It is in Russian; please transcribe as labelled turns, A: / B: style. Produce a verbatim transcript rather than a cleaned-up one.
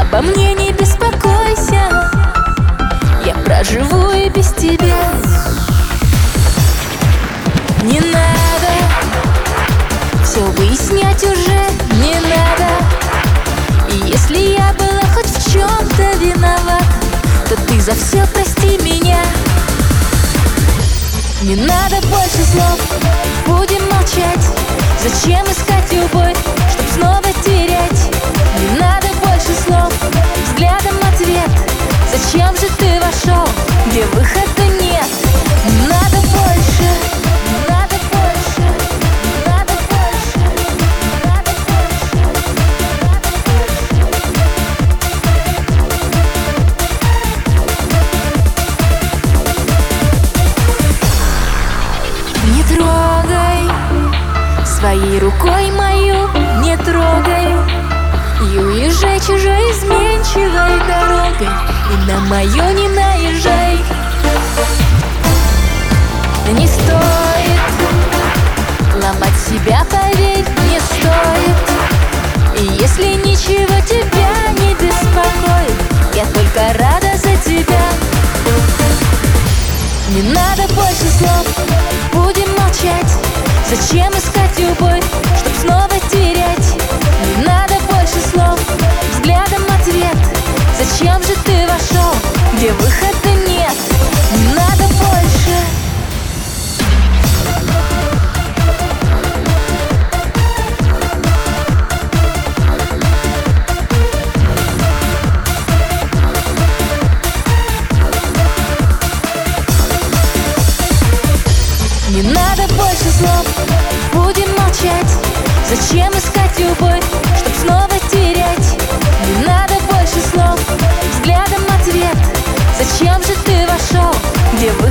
A: Обо мне не беспокойся, я проживу и без тебя. Не надо все выяснять уже, не надо. И если я была хоть в чем-то виноват, то ты за все прости меня. Не надо больше слов, будем молчать. Зачем искать любовь, чтоб снова терять? Не надо больше слов, взглядом ответ. Зачем же ты вошел, где выхода нет? Не надо больше, не надо больше, не надо больше, не надо больше. Не трогай своей рукой мою, не трогай. И уезжай чужой изменчивой дорогой, и на мою не наезжай. Не стоит ломать себя, поверь, не стоит. И если ничего тебя не беспокоит, я только рада за тебя. Не надо больше слов, будем молчать. Зачем искать любовь, чтоб снова терять? Не надо больше слов, взглядом ответ. Зачем же ты вошел, где выхода нет? Не надо больше. Не надо больше слов, будем молчать. Зачем искать любовь, чтоб снова терять? Не надо больше слов, взглядом ответ. Зачем же ты вошел, где